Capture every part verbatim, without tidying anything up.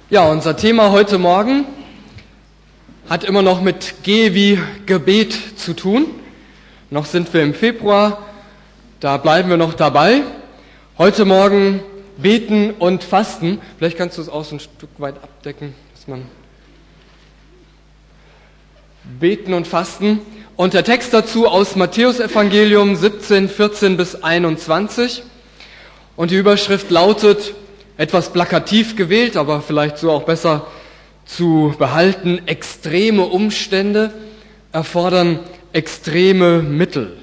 Ja, unser Thema heute Morgen hat immer noch mit G wie Gebet zu tun. Noch sind wir im Februar, da bleiben wir noch dabei. Heute Morgen beten und fasten. Vielleicht kannst du es auch so ein Stück weit abdecken, dass man beten und fasten. Und der Text dazu aus Matthäus-Evangelium siebzehn, vierzehn bis einundzwanzig. Und die Überschrift lautet, etwas plakativ gewählt, aber vielleicht so auch besser zu behalten, extreme Umstände erfordern extreme Mittel.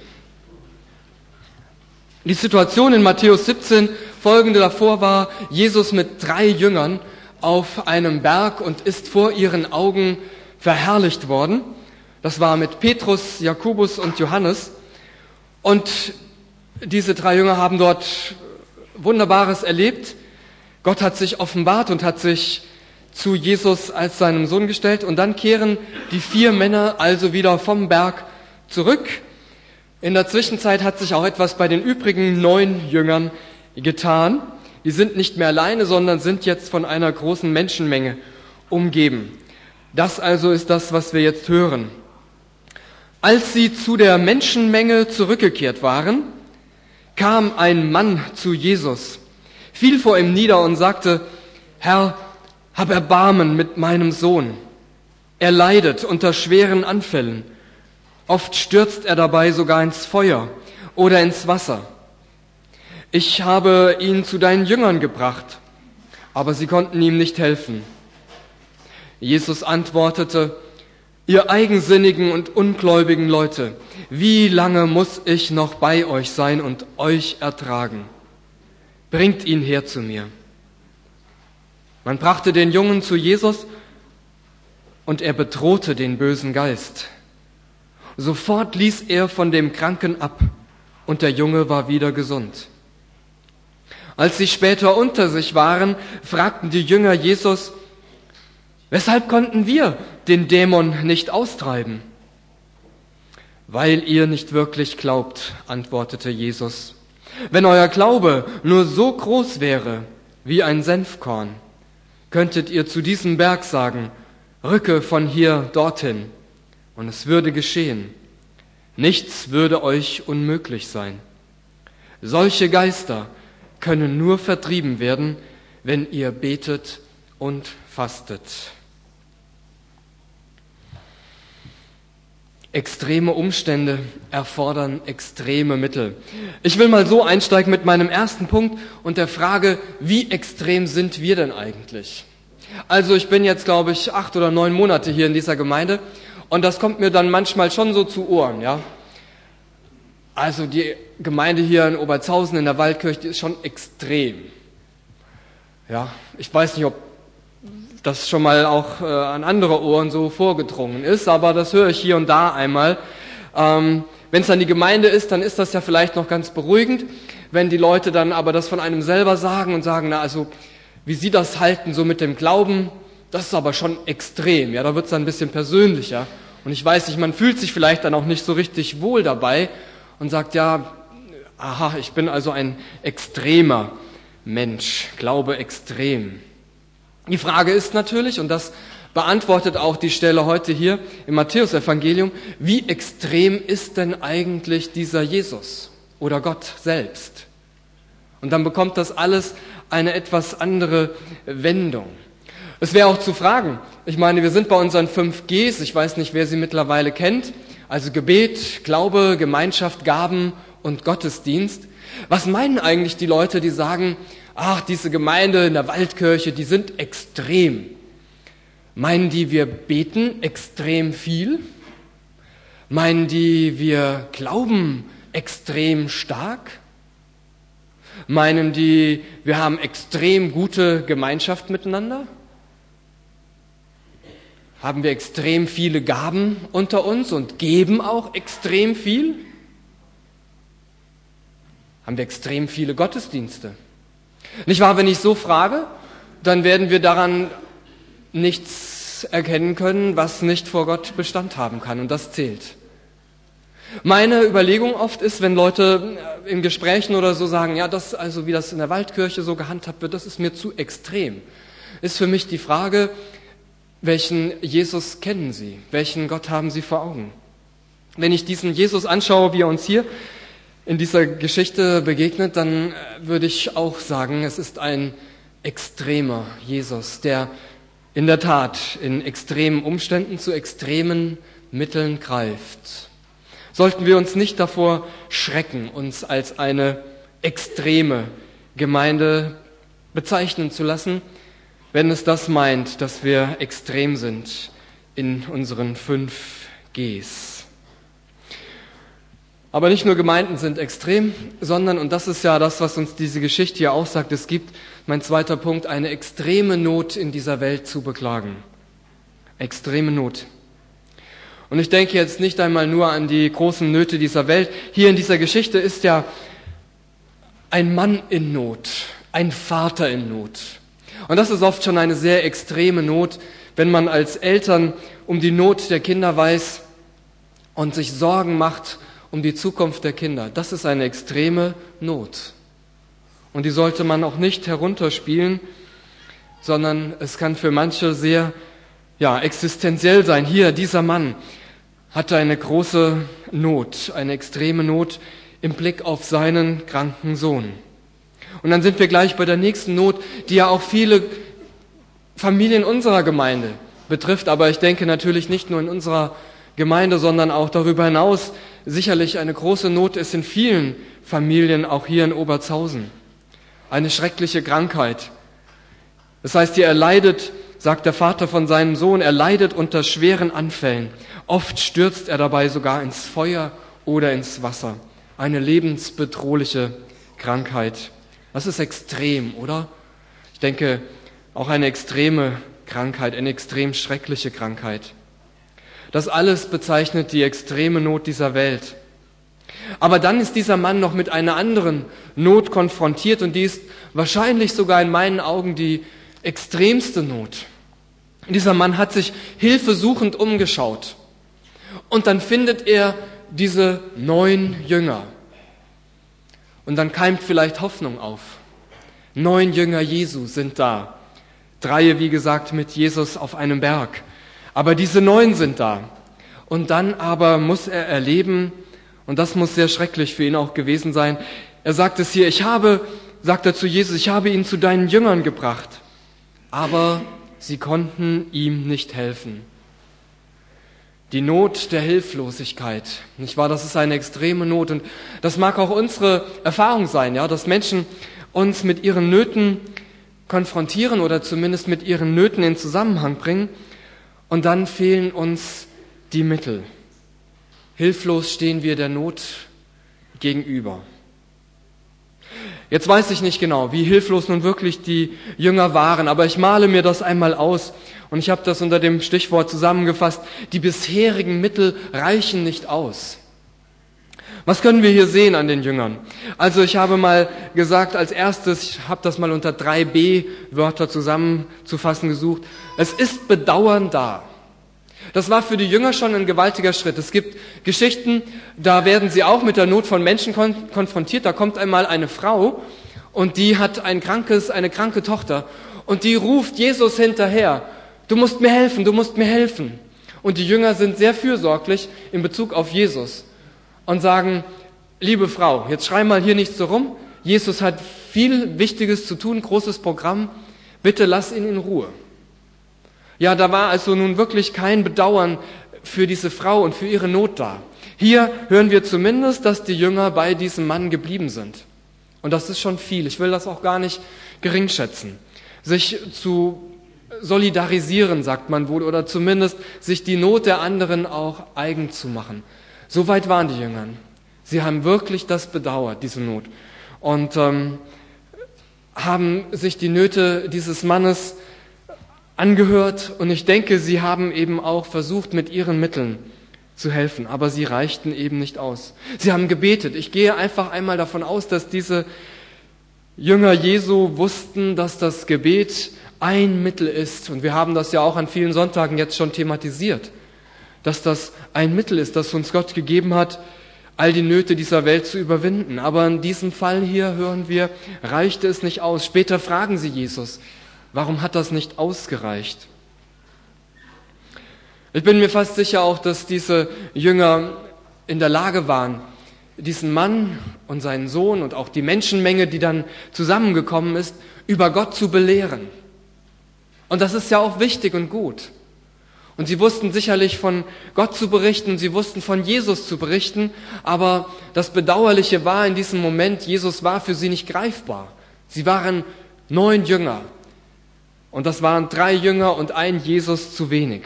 Die Situation in Matthäus siebzehn, folgende davor war, Jesus mit drei Jüngern auf einem Berg und ist vor ihren Augen verherrlicht worden. Das war mit Petrus, Jakobus und Johannes. Und diese drei Jünger haben dort Wunderbares erlebt. Gott hat sich offenbart und hat sich zu Jesus als seinem Sohn gestellt. Und dann kehren die vier Männer also wieder vom Berg zurück. In der Zwischenzeit hat sich auch etwas bei den übrigen neun Jüngern getan. Die sind nicht mehr alleine, sondern sind jetzt von einer großen Menschenmenge umgeben. Das also ist das, was wir jetzt hören. Als sie zu der Menschenmenge zurückgekehrt waren, kam ein Mann zu Jesus, fiel vor ihm nieder und sagte, Herr, hab Erbarmen mit meinem Sohn. Er leidet unter schweren Anfällen. Oft stürzt er dabei sogar ins Feuer oder ins Wasser. Ich habe ihn zu deinen Jüngern gebracht, aber sie konnten ihm nicht helfen. Jesus antwortete, ihr eigensinnigen und ungläubigen Leute, wie lange muss ich noch bei euch sein und euch ertragen? Bringt ihn her zu mir. Man brachte den Jungen zu Jesus und er bedrohte den bösen Geist. Sofort ließ er von dem Kranken ab und der Junge war wieder gesund. Als sie später unter sich waren, fragten die Jünger Jesus, weshalb konnten wir den Dämon nicht austreiben? Weil ihr nicht wirklich glaubt, antwortete Jesus. Wenn euer Glaube nur so groß wäre wie ein Senfkorn, könntet ihr zu diesem Berg sagen, rücke von hier dorthin, und es würde geschehen. Nichts würde euch unmöglich sein. Solche Geister können nur vertrieben werden, wenn ihr betet und fastet. Extreme Umstände erfordern extreme Mittel. Ich will mal so einsteigen mit meinem ersten Punkt und der Frage, wie extrem sind wir denn eigentlich? Also ich bin jetzt, glaube ich, acht oder neun Monate hier in dieser Gemeinde und das kommt mir dann manchmal schon so zu Ohren, ja. Also die Gemeinde hier in Obertshausen in der Waldkirche, die ist schon extrem. Ja, ich weiß nicht, ob das schon mal auch äh, an andere Ohren so vorgedrungen ist, aber das höre ich hier und da einmal. Ähm, wenn es dann die Gemeinde ist, dann ist das ja vielleicht noch ganz beruhigend. Wenn die Leute dann aber das von einem selber sagen und sagen, na also, wie sie das halten, so mit dem Glauben, das ist aber schon extrem. Ja, da wird es dann ein bisschen persönlicher. Und ich weiß nicht, man fühlt sich vielleicht dann auch nicht so richtig wohl dabei und sagt, ja, aha, ich bin also ein extremer Mensch, Glaube extrem. Die Frage ist natürlich, und das beantwortet auch die Stelle heute hier im Matthäus-Evangelium, wie extrem ist denn eigentlich dieser Jesus oder Gott selbst? Und dann bekommt das alles eine etwas andere Wendung. Es wäre auch zu fragen, ich meine, wir sind bei unseren fünf Gs, ich weiß nicht, wer sie mittlerweile kennt, also Gebet, Glaube, Gemeinschaft, Gaben und Gottesdienst. Was meinen eigentlich die Leute, die sagen, ach, diese Gemeinde in der Waldkirche, die sind extrem. Meinen die, wir beten extrem viel? Meinen die, wir glauben extrem stark? Meinen die, wir haben extrem gute Gemeinschaft miteinander? Haben wir extrem viele Gaben unter uns und geben auch extrem viel? Haben wir extrem viele Gottesdienste? Nicht wahr, wenn ich so frage, dann werden wir daran nichts erkennen können, was nicht vor Gott Bestand haben kann, und das zählt. Meine Überlegung oft ist, wenn Leute in Gesprächen oder so sagen, ja, das, also wie das in der Waldkirche so gehandhabt wird, das ist mir zu extrem. ist für mich die Frage, welchen Jesus kennen Sie? Welchen Gott haben Sie vor Augen? Wenn ich diesen Jesus anschaue, wie er uns hier in dieser Geschichte begegnet, dann würde ich auch sagen, es ist ein extremer Jesus, der in der Tat in extremen Umständen zu extremen Mitteln greift. Sollten wir uns nicht davor schrecken, uns als eine extreme Gemeinde bezeichnen zu lassen, wenn es das meint, dass wir extrem sind in unseren fünf Gs. Aber nicht nur Gemeinden sind extrem, sondern, und das ist ja das, was uns diese Geschichte hier auch sagt, es gibt, mein zweiter Punkt, eine extreme Not in dieser Welt zu beklagen. Extreme Not. Und ich denke jetzt nicht einmal nur an die großen Nöte dieser Welt. Hier in dieser Geschichte ist ja ein Mann in Not, ein Vater in Not. Und das ist oft schon eine sehr extreme Not, wenn man als Eltern um die Not der Kinder weiß und sich Sorgen macht um die Zukunft der Kinder. Das ist eine extreme Not. Und die sollte man auch nicht herunterspielen, sondern es kann für manche sehr, ja, existenziell sein. Hier, dieser Mann hatte eine große Not, eine extreme Not im Blick auf seinen kranken Sohn. Und dann sind wir gleich bei der nächsten Not, die ja auch viele Familien unserer Gemeinde betrifft, aber ich denke natürlich nicht nur in unserer Gemeinde, sondern auch darüber hinaus sicherlich eine große Not ist in vielen Familien, auch hier in Obertshausen. Eine schreckliche Krankheit. Das heißt, hier er leidet, sagt der Vater von seinem Sohn, er leidet unter schweren Anfällen. Oft stürzt er dabei sogar ins Feuer oder ins Wasser. Eine lebensbedrohliche Krankheit. Das ist extrem, oder? Ich denke, auch eine extreme Krankheit, eine extrem schreckliche Krankheit. Das alles bezeichnet die extreme Not dieser Welt. Aber dann ist dieser Mann noch mit einer anderen Not konfrontiert und die ist wahrscheinlich sogar in meinen Augen die extremste Not. Dieser Mann hat sich hilfesuchend umgeschaut und dann findet er diese neun Jünger. Und dann keimt vielleicht Hoffnung auf. Neun Jünger Jesu sind da. Drei, wie gesagt, mit Jesus auf einem Berg. Aber diese neun sind da. Und dann aber muss er erleben, und das muss sehr schrecklich für ihn auch gewesen sein, er sagt es hier, ich habe, sagt er zu Jesus, ich habe ihn zu deinen Jüngern gebracht. Aber sie konnten ihm nicht helfen. Die Not der Hilflosigkeit, nicht wahr? Das ist eine extreme Not und das mag auch unsere Erfahrung sein, ja, dass Menschen uns mit ihren Nöten konfrontieren oder zumindest mit ihren Nöten in Zusammenhang bringen und dann fehlen uns die Mittel. Hilflos stehen wir der Not gegenüber. Jetzt weiß ich nicht genau, wie hilflos nun wirklich die Jünger waren, aber ich male mir das einmal aus und ich habe das unter dem Stichwort zusammengefasst, die bisherigen Mittel reichen nicht aus. Was können wir hier sehen an den Jüngern? Also ich habe mal gesagt, als erstes, ich habe das mal unter drei B Wörter zusammenzufassen gesucht, es ist Bedauern da. Das war für die Jünger schon ein gewaltiger Schritt. Es gibt Geschichten, da werden sie auch mit der Not von Menschen kon- konfrontiert. Da kommt einmal eine Frau und die hat ein krankes, eine kranke Tochter und die ruft Jesus hinterher. Du musst mir helfen, du musst mir helfen. Und die Jünger sind sehr fürsorglich in Bezug auf Jesus und sagen, liebe Frau, jetzt schrei mal hier nicht so rum. Jesus hat viel Wichtiges zu tun, großes Programm. Bitte lass ihn in Ruhe. Ja, da war also nun wirklich kein Bedauern für diese Frau und für ihre Not da. Hier hören wir zumindest, dass die Jünger bei diesem Mann geblieben sind. Und das ist schon viel. Ich will das auch gar nicht geringschätzen. Sich zu solidarisieren, sagt man wohl, oder zumindest sich die Not der anderen auch eigen zu machen. So weit waren die Jünger. Sie haben wirklich das bedauert, diese Not. Und ähm, haben sich die Nöte dieses Mannes angehört und ich denke, sie haben eben auch versucht, mit ihren Mitteln zu helfen, aber sie reichten eben nicht aus. Sie haben gebetet. Ich gehe einfach einmal davon aus, dass diese Jünger Jesu wussten, dass das Gebet ein Mittel ist und wir haben das ja auch an vielen Sonntagen jetzt schon thematisiert, dass das ein Mittel ist, das uns Gott gegeben hat, all die Nöte dieser Welt zu überwinden. Aber in diesem Fall hier hören wir, reichte es nicht aus. Später fragen sie Jesus, Warum hat das nicht ausgereicht? Ich bin mir fast sicher auch, dass diese Jünger in der Lage waren, diesen Mann und seinen Sohn und auch die Menschenmenge, die dann zusammengekommen ist, über Gott zu belehren. Und das ist ja auch wichtig und gut. Und sie wussten sicherlich von Gott zu berichten, sie wussten von Jesus zu berichten, aber das Bedauerliche war in diesem Moment, Jesus war für sie nicht greifbar. Sie waren neun Jünger und das waren drei Jünger und ein Jesus zu wenig.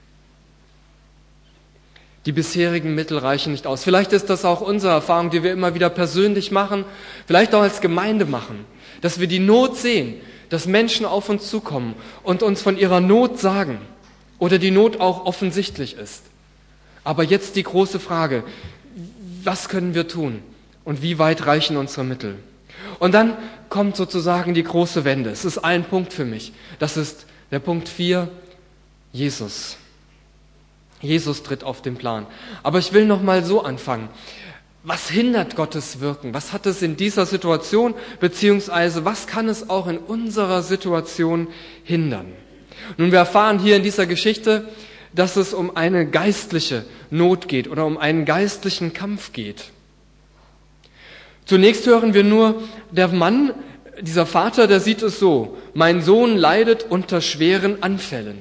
Die bisherigen Mittel reichen nicht aus. Vielleicht ist das auch unsere Erfahrung, die wir immer wieder persönlich machen, vielleicht auch als Gemeinde machen, dass wir die Not sehen, dass Menschen auf uns zukommen und uns von ihrer Not sagen oder die Not auch offensichtlich ist. Aber jetzt die große Frage, was können wir tun und wie weit reichen unsere Mittel? Und dann kommt sozusagen die große Wende. Es ist ein Punkt für mich. Das ist der Punkt vier, Jesus. Jesus tritt auf den Plan. Aber ich will noch mal so anfangen. Was hindert Gottes Wirken? Was hat es in dieser Situation, beziehungsweise was kann es auch in unserer Situation hindern? Nun, wir erfahren hier in dieser Geschichte, dass es um eine geistliche Not geht oder um einen geistlichen Kampf geht. Zunächst hören wir nur, der Mann, dieser Vater, der sieht es so: Mein Sohn leidet unter schweren Anfällen.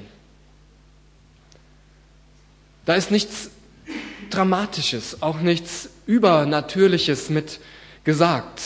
Da ist nichts Dramatisches, auch nichts Übernatürliches mit gesagt.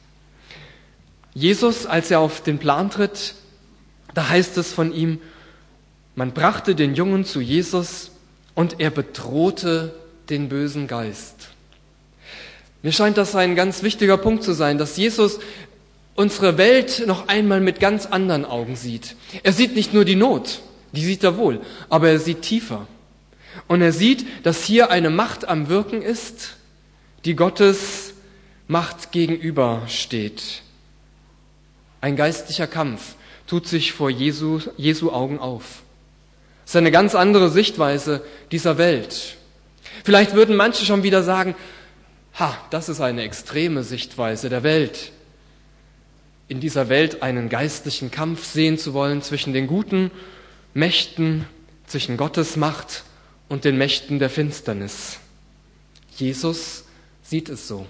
Jesus, als er auf den Plan tritt, da heißt es von ihm, man brachte den Jungen zu Jesus und er bedrohte den bösen Geist. Mir scheint das ein ganz wichtiger Punkt zu sein, dass Jesus unsere Welt noch einmal mit ganz anderen Augen sieht. Er sieht nicht nur die Not, die sieht er wohl, aber er sieht tiefer. Und er sieht, dass hier eine Macht am Wirken ist, die Gottes Macht gegenübersteht. Ein geistlicher Kampf tut sich vor Jesu, Jesu Augen auf. Das ist eine ganz andere Sichtweise dieser Welt. Vielleicht würden manche schon wieder sagen, ha, das ist eine extreme Sichtweise der Welt. In dieser Welt einen geistlichen Kampf sehen zu wollen zwischen den guten Mächten, zwischen Gottes Macht und den Mächten der Finsternis. Jesus sieht es so.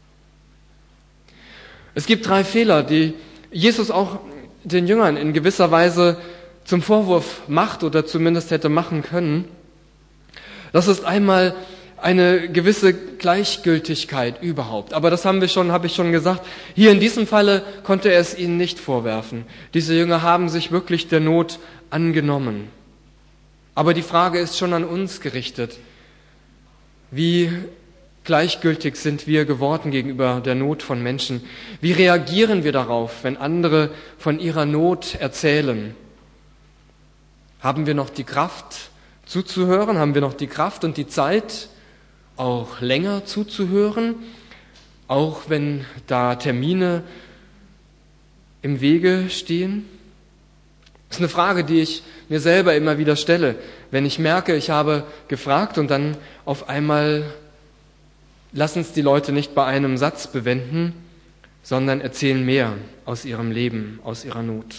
Es gibt drei Fehler, die Jesus auch den Jüngern in gewisser Weise zum Vorwurf macht oder zumindest hätte machen können. Das ist einmal eine gewisse Gleichgültigkeit überhaupt. Aber das haben wir schon, habe ich schon gesagt. Hier in diesem Falle konnte er es ihnen nicht vorwerfen. Diese Jünger haben sich wirklich der Not angenommen. Aber die Frage ist schon an uns gerichtet. Wie gleichgültig sind wir geworden gegenüber der Not von Menschen? Wie reagieren wir darauf, wenn andere von ihrer Not erzählen? Haben wir noch die Kraft zuzuhören? Haben wir noch die Kraft und die Zeit, auch länger zuzuhören? Auch wenn da Termine im Wege stehen? Das ist eine Frage, die ich mir selber immer wieder stelle, wenn ich merke, ich habe gefragt und dann auf einmal lassen es die Leute nicht bei einem Satz bewenden, sondern erzählen mehr aus ihrem Leben, aus ihrer Not.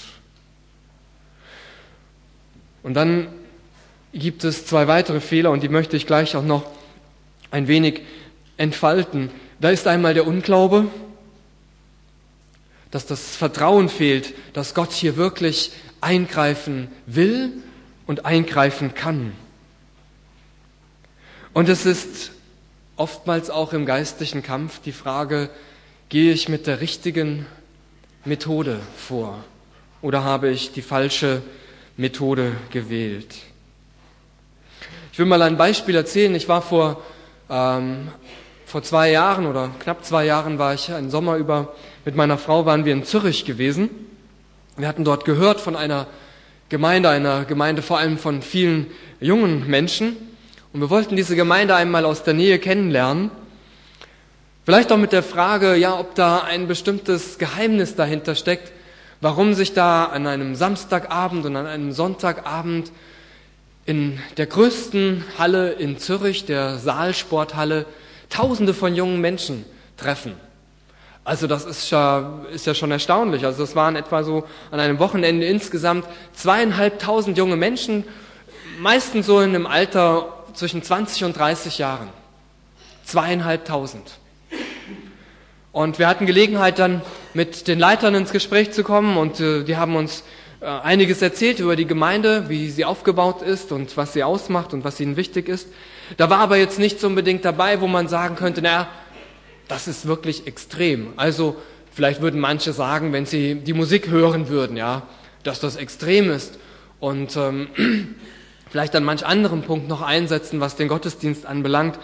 Und dann gibt es zwei weitere Fehler und die möchte ich gleich auch noch ein wenig entfalten. Da ist einmal der Unglaube, dass das Vertrauen fehlt, dass Gott hier wirklich eingreifen will und eingreifen kann. Und es ist oftmals auch im geistlichen Kampf die Frage, gehe ich mit der richtigen Methode vor oder habe ich die falsche Methode gewählt? Ich will mal ein Beispiel erzählen. Ich war vor, ähm, vor zwei Jahren oder knapp zwei Jahren war ich einen Sommer über mit meiner Frau waren wir in Zürich gewesen. Wir hatten dort gehört von einer Gemeinde, einer Gemeinde vor allem von vielen jungen Menschen. Und wir wollten diese Gemeinde einmal aus der Nähe kennenlernen. Vielleicht auch mit der Frage, ja, ob da ein bestimmtes Geheimnis dahinter steckt, warum sich da an einem Samstagabend und an einem Sonntagabend in der größten Halle in Zürich, der Saalsporthalle, Tausende von jungen Menschen treffen. Also das ist ja, ist ja schon erstaunlich. Also das waren etwa so an einem Wochenende insgesamt zweieinhalbtausend junge Menschen, meistens so in einem Alter zwischen zwanzig und dreißig Jahren. Zweieinhalbtausend. Und wir hatten Gelegenheit dann mit den Leitern ins Gespräch zu kommen und äh, die haben uns äh, einiges erzählt über die Gemeinde, wie sie aufgebaut ist und was sie ausmacht und was ihnen wichtig ist. Da war aber jetzt nichts unbedingt dabei, wo man sagen könnte, naja, das ist wirklich extrem. Also vielleicht würden manche sagen, wenn sie die Musik hören würden, ja, dass das extrem ist und ähm, vielleicht an manch anderen Punkt noch einsetzen, was den Gottesdienst anbelangt,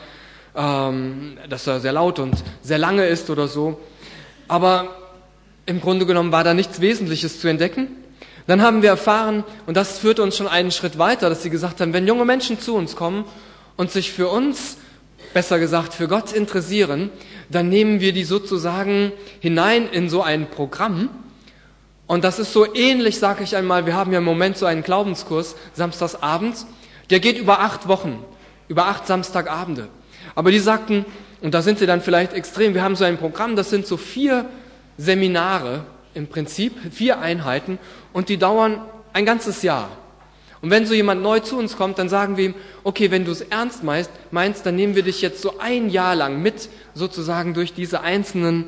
ähm, dass er sehr laut und sehr lange ist oder so. Aber im Grunde genommen war da nichts Wesentliches zu entdecken. Dann haben wir erfahren, und das führt uns schon einen Schritt weiter, dass sie gesagt haben, wenn junge Menschen zu uns kommen und sich für uns, besser gesagt für Gott interessieren, dann nehmen wir die sozusagen hinein in so ein Programm. Und das ist so ähnlich, sage ich einmal, wir haben ja im Moment so einen Glaubenskurs, samstagsabends, der geht über acht Wochen, über acht Samstagabende. Aber die sagten, und da sind sie dann vielleicht extrem, wir haben so ein Programm, das sind so vier Seminare im Prinzip, vier Einheiten, und die dauern ein ganzes Jahr. Und wenn so jemand neu zu uns kommt, dann sagen wir ihm, okay, wenn du es ernst meinst, meinst, dann nehmen wir dich jetzt so ein Jahr lang mit, sozusagen durch diese einzelnen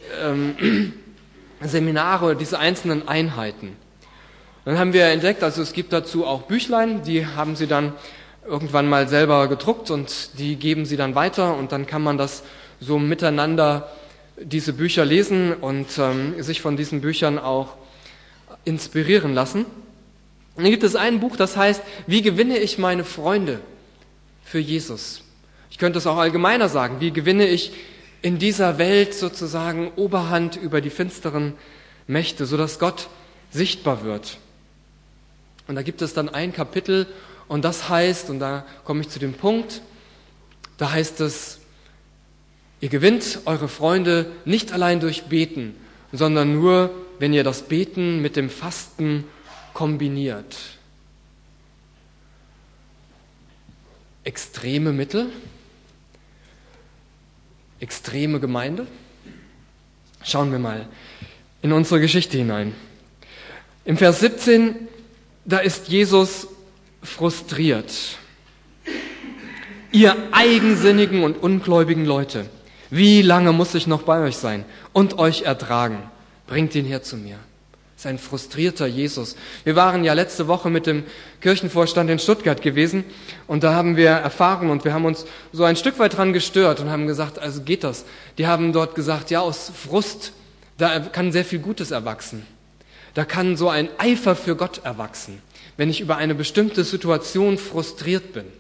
ähm, Seminare oder diese einzelnen Einheiten. Dann haben wir entdeckt, also es gibt dazu auch Büchlein, die haben sie dann irgendwann mal selber gedruckt und die geben sie dann weiter und dann kann man das so miteinander, diese Bücher lesen und ähm, sich von diesen Büchern auch inspirieren lassen. Und dann gibt es ein Buch, das heißt, wie gewinne ich meine Freunde für Jesus? Ich könnte es auch allgemeiner sagen, wie gewinne ich in dieser Welt sozusagen Oberhand über die finsteren Mächte, sodass Gott sichtbar wird. Und da gibt es dann ein Kapitel und das heißt, und da komme ich zu dem Punkt, da heißt es, ihr gewinnt eure Freunde nicht allein durch Beten, sondern nur, wenn ihr das Beten mit dem Fasten kombiniert. Extreme Mittel, extreme Gemeinde. Schauen wir mal in unsere Geschichte hinein. Im Vers siebzehn, da ist Jesus frustriert. Ihr eigensinnigen und ungläubigen Leute, wie lange muss ich noch bei euch sein und euch ertragen? Bringt ihn her zu mir. Das ist ein frustrierter Jesus. Wir waren ja letzte Woche mit dem Kirchenvorstand in Stuttgart gewesen und da haben wir erfahren und wir haben uns so ein Stück weit dran gestört und haben gesagt, also geht das? Die haben dort gesagt, ja, aus Frust, da kann sehr viel Gutes erwachsen. Da kann so ein Eifer für Gott erwachsen, wenn ich über eine bestimmte Situation frustriert bin.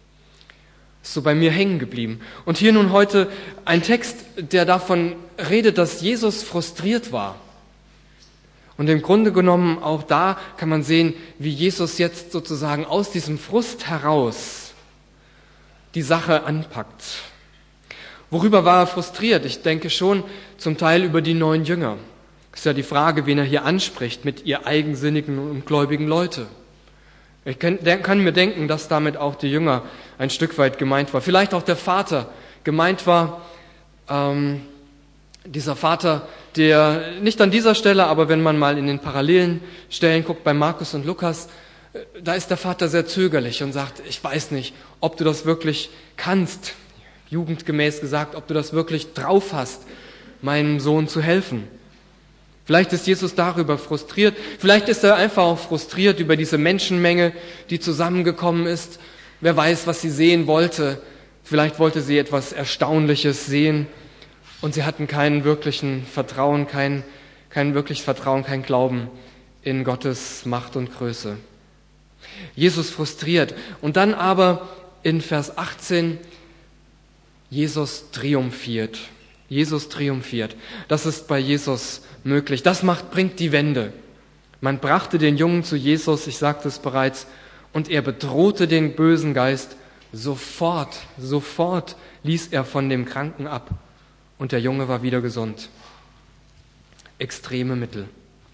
Ist so bei mir hängen geblieben. Und hier nun heute ein Text, der davon redet, dass Jesus frustriert war. Und im Grunde genommen auch da kann man sehen, wie Jesus jetzt sozusagen aus diesem Frust heraus die Sache anpackt. Worüber war er frustriert? Ich denke schon zum Teil über die neuen Jünger. Ist ja die Frage, wen er hier anspricht mit ihr eigensinnigen und gläubigen Leute. Ich kann, kann mir denken, dass damit auch die Jünger ein Stück weit gemeint war. Vielleicht auch der Vater gemeint war, ähm, dieser Vater, der nicht an dieser Stelle, aber wenn man mal in den parallelen Stellen guckt, bei Markus und Lukas, da ist der Vater sehr zögerlich und sagt, ich weiß nicht, ob du das wirklich kannst, jugendgemäß gesagt, ob du das wirklich drauf hast, meinem Sohn zu helfen. Vielleicht ist Jesus darüber frustriert, vielleicht ist er einfach auch frustriert über diese Menschenmenge, die zusammengekommen ist. Wer weiß, was sie sehen wollte. Vielleicht wollte sie etwas Erstaunliches sehen und sie hatten keinen wirklichen Vertrauen, kein, kein wirkliches Vertrauen, kein Glauben in Gottes Macht und Größe. Jesus frustriert. Und dann aber in Vers achtzehn, Jesus triumphiert. Jesus triumphiert. Das ist bei Jesus möglich. Das macht, bringt die Wende. Man brachte den Jungen zu Jesus, ich sagte es bereits, und er bedrohte den bösen Geist. Sofort, sofort ließ er von dem Kranken ab und der Junge war wieder gesund. Extreme Mittel.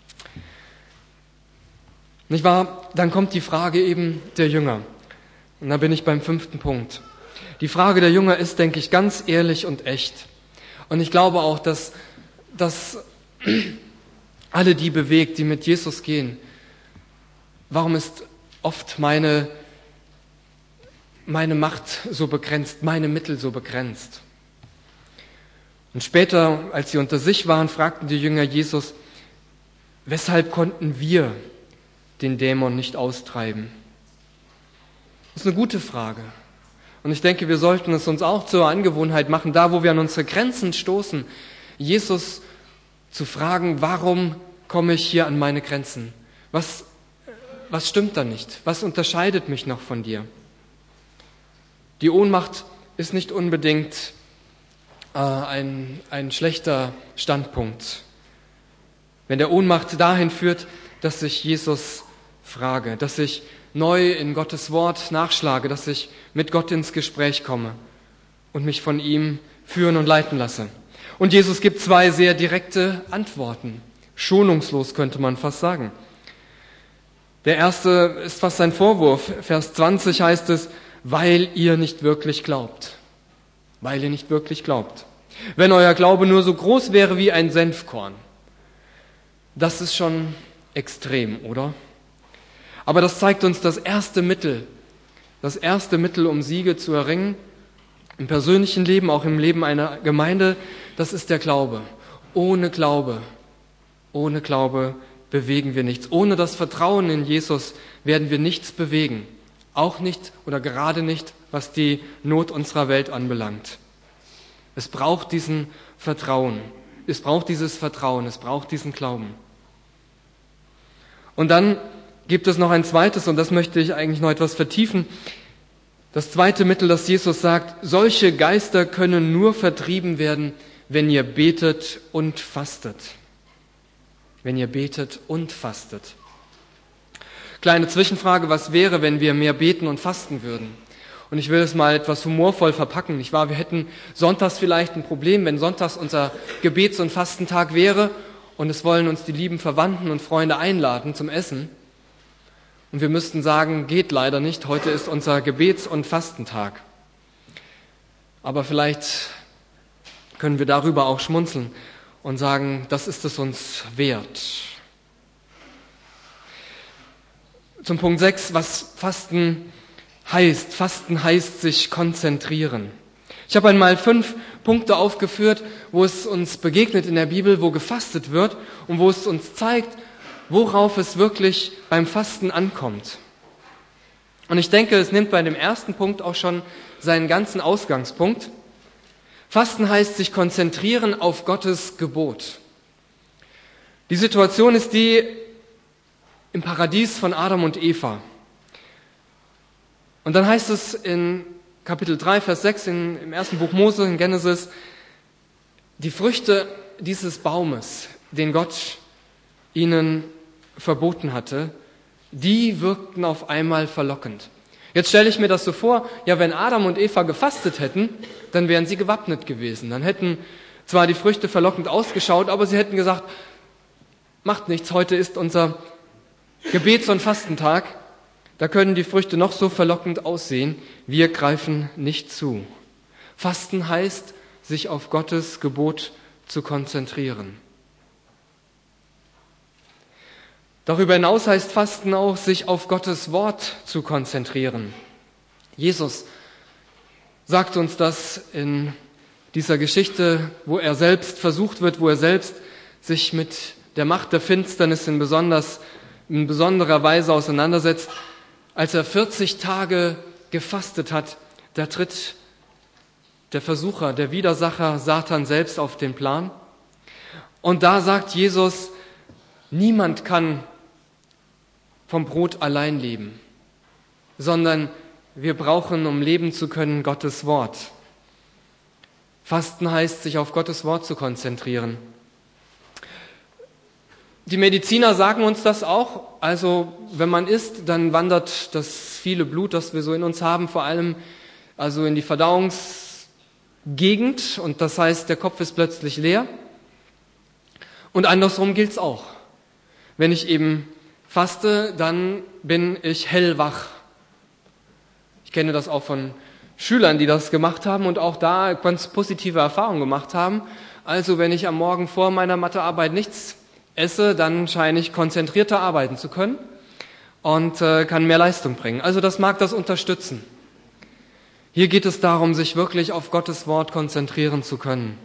Nicht wahr? Dann kommt die Frage eben der Jünger. Und da bin ich beim fünften Punkt. Die Frage der Jünger ist, denke ich, ganz ehrlich und echt. Und ich glaube auch, dass das alle die bewegt, die mit Jesus gehen? Warum ist oft meine, meine Macht so begrenzt, meine Mittel so begrenzt? Und später, als sie unter sich waren, fragten die Jünger Jesus, weshalb konnten wir den Dämon nicht austreiben? Das ist eine gute Frage. Und ich denke, wir sollten es uns auch zur Angewohnheit machen, da wo wir an unsere Grenzen stoßen, Jesus zu fragen, warum komme ich hier an meine Grenzen? Was, was stimmt da nicht? Was unterscheidet mich noch von dir? Die Ohnmacht ist nicht unbedingt äh, ein, ein schlechter Standpunkt. Wenn der Ohnmacht dahin führt, dass ich Jesus frage, dass ich neu in Gottes Wort nachschlage, dass ich mit Gott ins Gespräch komme und mich von ihm führen und leiten lasse. Und Jesus gibt zwei sehr direkte Antworten. Schonungslos könnte man fast sagen. Der erste ist fast ein Vorwurf. Vers zwanzig heißt es, weil ihr nicht wirklich glaubt. Weil ihr nicht wirklich glaubt. Wenn euer Glaube nur so groß wäre wie ein Senfkorn. Das ist schon extrem, oder? Aber das zeigt uns das erste Mittel, das erste Mittel, um Siege zu erringen, im persönlichen Leben, auch im Leben einer Gemeinde, das ist der Glaube. Ohne Glaube, ohne Glaube bewegen wir nichts. Ohne das Vertrauen in Jesus werden wir nichts bewegen. Auch nicht oder gerade nicht, was die Not unserer Welt anbelangt. Es braucht diesen Vertrauen. Es braucht dieses Vertrauen. Es braucht diesen Glauben. Und dann gibt es noch ein zweites, und das möchte ich eigentlich noch etwas vertiefen. Das zweite Mittel, das Jesus sagt, solche Geister können nur vertrieben werden, wenn ihr betet und fastet. Wenn ihr betet und fastet. Kleine Zwischenfrage, was wäre, wenn wir mehr beten und fasten würden? Und ich will es mal etwas humorvoll verpacken, nicht wahr? Wir hätten sonntags vielleicht ein Problem, wenn sonntags unser Gebets- und Fastentag wäre und es wollen uns die lieben Verwandten und Freunde einladen zum Essen. Und wir müssten sagen, geht leider nicht, heute ist unser Gebets- und Fastentag. Aber vielleicht können wir darüber auch schmunzeln und sagen, das ist es uns wert. Zum Punkt sechs, was Fasten heißt. Fasten heißt sich konzentrieren. Ich habe einmal fünf Punkte aufgeführt, wo es uns begegnet in der Bibel, wo gefastet wird und wo es uns zeigt, worauf es wirklich beim Fasten ankommt. Und ich denke, es nimmt bei dem ersten Punkt auch schon seinen ganzen Ausgangspunkt. Fasten heißt sich konzentrieren auf Gottes Gebot. Die Situation ist die im Paradies von Adam und Eva. Und dann heißt es in Kapitel drei, Vers sechs in, im ersten Buch Mose, in Genesis, die Früchte dieses Baumes, den Gott ihnen verboten hatte, die wirkten auf einmal verlockend. Jetzt stelle ich mir das so vor, ja, wenn Adam und Eva gefastet hätten, dann wären sie gewappnet gewesen. Dann hätten zwar die Früchte verlockend ausgeschaut, aber sie hätten gesagt, macht nichts, heute ist unser Gebets- und Fastentag, da können die Früchte noch so verlockend aussehen, wir greifen nicht zu. Fasten heißt, sich auf Gottes Gebot zu konzentrieren. Darüber hinaus heißt Fasten auch, sich auf Gottes Wort zu konzentrieren. Jesus sagt uns das in dieser Geschichte, wo er selbst versucht wird, wo er selbst sich mit der Macht der Finsternis in, besonders, in besonderer Weise auseinandersetzt. Als er vierzig Tage gefastet hat, da tritt der Versucher, der Widersacher Satan selbst auf den Plan. Und da sagt Jesus, niemand kann vom Brot allein leben, sondern wir brauchen, um leben zu können, Gottes Wort. Fasten heißt, sich auf Gottes Wort zu konzentrieren. Die Mediziner sagen uns das auch. Also wenn man isst, dann wandert das viele Blut, das wir so in uns haben, vor allem also in die Verdauungsgegend. Und das heißt, der Kopf ist plötzlich leer. Und andersrum gilt es auch. Wenn ich eben faste, dann bin ich hellwach. Ich kenne das auch von Schülern, die das gemacht haben und auch da ganz positive Erfahrungen gemacht haben. Also wenn ich am Morgen vor meiner Mathearbeit nichts esse, dann scheine ich konzentrierter arbeiten zu können und äh, kann mehr Leistung bringen. Also das mag das unterstützen. Hier geht es darum, sich wirklich auf Gottes Wort konzentrieren zu können.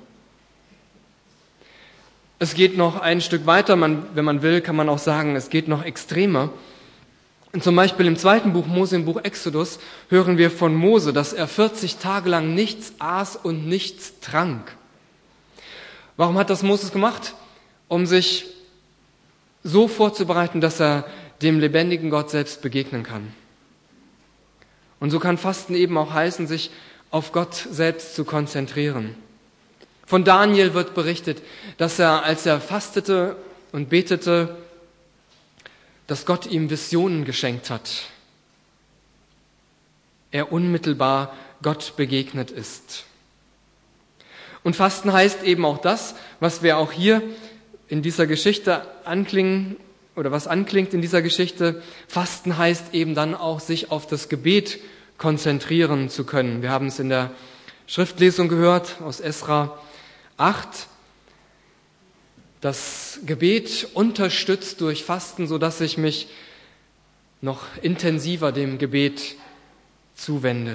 Es geht noch ein Stück weiter, man, wenn man will, kann man auch sagen, es geht noch extremer. Und zum Beispiel im zweiten Buch Mose, im Buch Exodus, hören wir von Mose, dass er vierzig Tage lang nichts aß und nichts trank. Warum hat das Moses gemacht? Um sich so vorzubereiten, dass er dem lebendigen Gott selbst begegnen kann. Und so kann Fasten eben auch heißen, sich auf Gott selbst zu konzentrieren. Von Daniel wird berichtet, dass er, als er fastete und betete, dass Gott ihm Visionen geschenkt hat. Er unmittelbar Gott begegnet ist. Und Fasten heißt eben auch das, was wir auch hier in dieser Geschichte anklingen, oder was anklingt in dieser Geschichte. Fasten heißt eben dann auch, sich auf das Gebet konzentrieren zu können. Wir haben es in der Schriftlesung gehört aus Esra acht. Das Gebet unterstützt durch Fasten, sodass ich mich noch intensiver dem Gebet zuwende.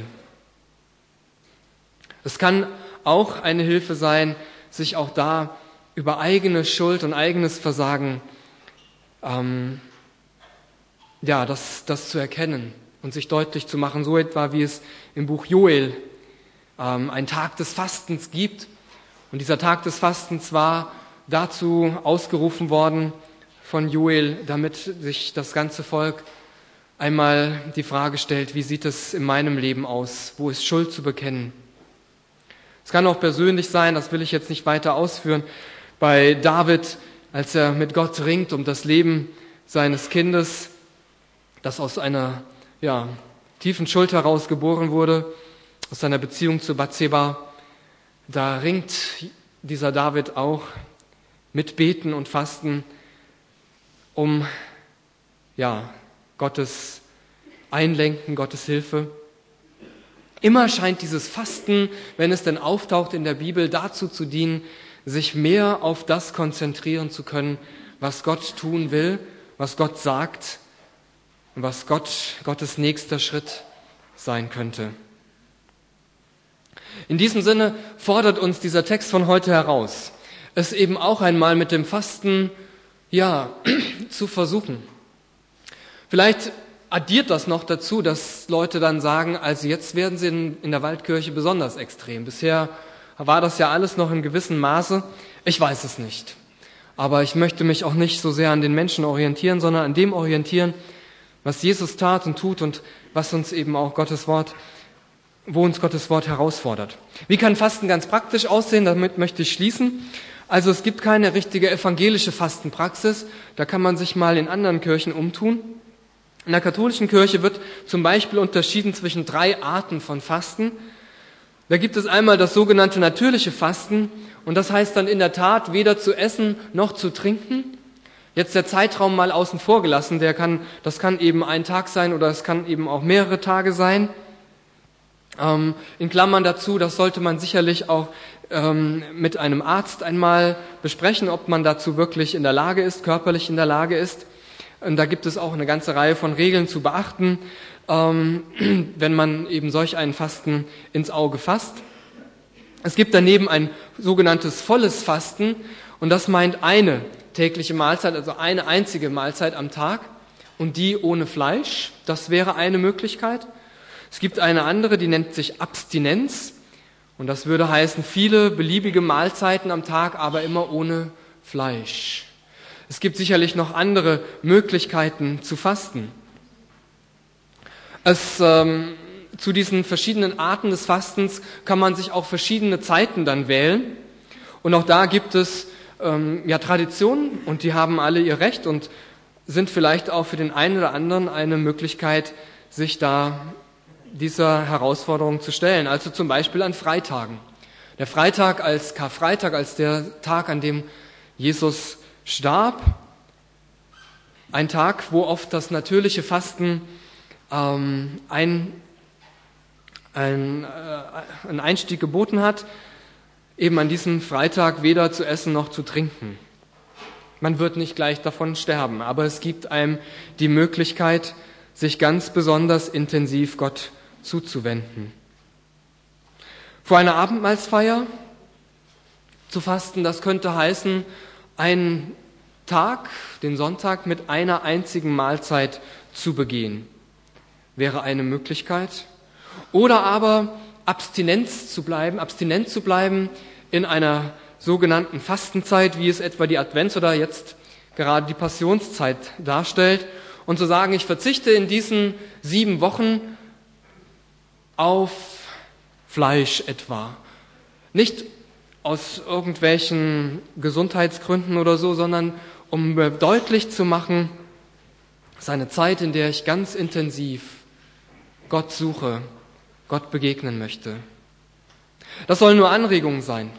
Es kann auch eine Hilfe sein, sich auch da über eigene Schuld und eigenes Versagen ähm, ja, das, das zu erkennen und sich deutlich zu machen, so etwa wie es im Buch Joel ähm, einen Tag des Fastens gibt. Und dieser Tag des Fastens war dazu ausgerufen worden von Joel, damit sich das ganze Volk einmal die Frage stellt, wie sieht es in meinem Leben aus? Wo ist Schuld zu bekennen? Es kann auch persönlich sein, das will ich jetzt nicht weiter ausführen, bei David, als er mit Gott ringt um das Leben seines Kindes, das aus einer ja, tiefen Schuld heraus geboren wurde, aus seiner Beziehung zu Bathseba. Da ringt dieser David auch mit Beten und Fasten um ja, Gottes Einlenken, Gottes Hilfe. Immer scheint dieses Fasten, wenn es denn auftaucht in der Bibel, dazu zu dienen, sich mehr auf das konzentrieren zu können, was Gott tun will, was Gott sagt und was Gott, Gottes nächster Schritt sein könnte. In diesem Sinne fordert uns dieser Text von heute heraus, es eben auch einmal mit dem Fasten, ja, zu versuchen. Vielleicht addiert das noch dazu, dass Leute dann sagen, also jetzt werden sie in, in der Waldkirche besonders extrem. Bisher war das ja alles noch in gewissem Maße. Ich weiß es nicht. Aber ich möchte mich auch nicht so sehr an den Menschen orientieren, sondern an dem orientieren, was Jesus tat und tut und was uns eben auch Gottes Wort, wo uns Gottes Wort herausfordert. Wie kann Fasten ganz praktisch aussehen? Damit möchte ich schließen. Also es gibt keine richtige evangelische Fastenpraxis. Da kann man sich mal in anderen Kirchen umtun. In der katholischen Kirche wird zum Beispiel unterschieden zwischen drei Arten von Fasten. Da gibt es einmal das sogenannte natürliche Fasten und das heißt dann in der Tat weder zu essen noch zu trinken. Jetzt der Zeitraum mal außen vor gelassen, der kann, das kann eben ein Tag sein oder es kann eben auch mehrere Tage sein. Ähm, in Klammern dazu, das sollte man sicherlich auch ähm, mit einem Arzt einmal besprechen, ob man dazu wirklich in der Lage ist, körperlich in der Lage ist. Und da gibt es auch eine ganze Reihe von Regeln zu beachten, ähm, wenn man eben solch einen Fasten ins Auge fasst. Es gibt daneben ein sogenanntes volles Fasten und das meint eine tägliche Mahlzeit, also eine einzige Mahlzeit am Tag und die ohne Fleisch. Das wäre eine Möglichkeit. Es gibt eine andere, die nennt sich Abstinenz und das würde heißen viele beliebige Mahlzeiten am Tag, aber immer ohne Fleisch. Es gibt sicherlich noch andere Möglichkeiten zu fasten. Es, ähm, zu diesen verschiedenen Arten des Fastens kann man sich auch verschiedene Zeiten dann wählen. Und auch da gibt es ähm, ja, Traditionen und die haben alle ihr Recht und sind vielleicht auch für den einen oder anderen eine Möglichkeit, sich da dieser Herausforderung zu stellen. Also zum Beispiel an Freitagen. Der Freitag als Karfreitag, als der Tag, an dem Jesus starb, ein Tag, wo oft das natürliche Fasten ähm, ein, ein, äh, einen Einstieg geboten hat. eben an diesem Freitag weder zu essen noch zu trinken. Man wird nicht gleich davon sterben, aber es gibt einem die Möglichkeit, sich ganz besonders intensiv Gott zuzuwenden. Vor einer Abendmahlsfeier zu fasten, das könnte heißen, einen Tag, den Sonntag, mit einer einzigen Mahlzeit zu begehen, wäre eine Möglichkeit. Oder aber Abstinenz zu bleiben, abstinent zu bleiben in einer sogenannten Fastenzeit, wie es etwa die Advents- oder jetzt gerade die Passionszeit darstellt, und zu sagen, ich verzichte in diesen sieben Wochen auf Fleisch etwa. Nicht aus irgendwelchen Gesundheitsgründen oder so, sondern um deutlich zu machen, es ist eine Zeit, in der ich ganz intensiv Gott suche, Gott begegnen möchte. Das sollen nur Anregungen sein.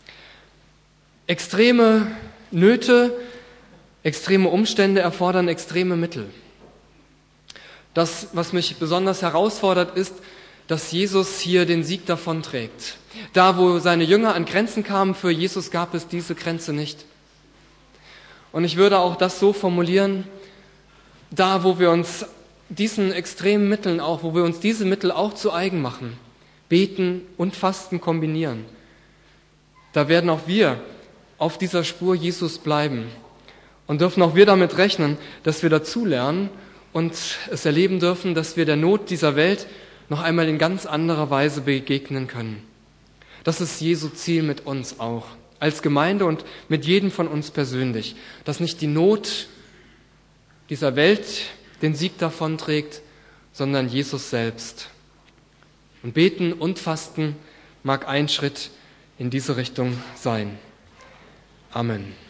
Extreme Nöte, extreme Umstände erfordern extreme Mittel. Das, was mich besonders herausfordert, ist, dass Jesus hier den Sieg davonträgt. Da, wo seine Jünger an Grenzen kamen, für Jesus gab es diese Grenze nicht. Und ich würde auch das so formulieren, da, wo wir uns diesen extremen Mitteln auch, wo wir uns diese Mittel auch zu eigen machen, beten und Fasten kombinieren, da werden auch wir auf dieser Spur Jesus bleiben und dürfen auch wir damit rechnen, dass wir dazulernen und es erleben dürfen, dass wir der Not dieser Welt noch einmal in ganz anderer Weise begegnen können. Das ist Jesu Ziel mit uns auch, als Gemeinde und mit jedem von uns persönlich, dass nicht die Not dieser Welt den Sieg davonträgt, sondern Jesus selbst. Und beten und fasten mag ein Schritt in diese Richtung sein. Amen.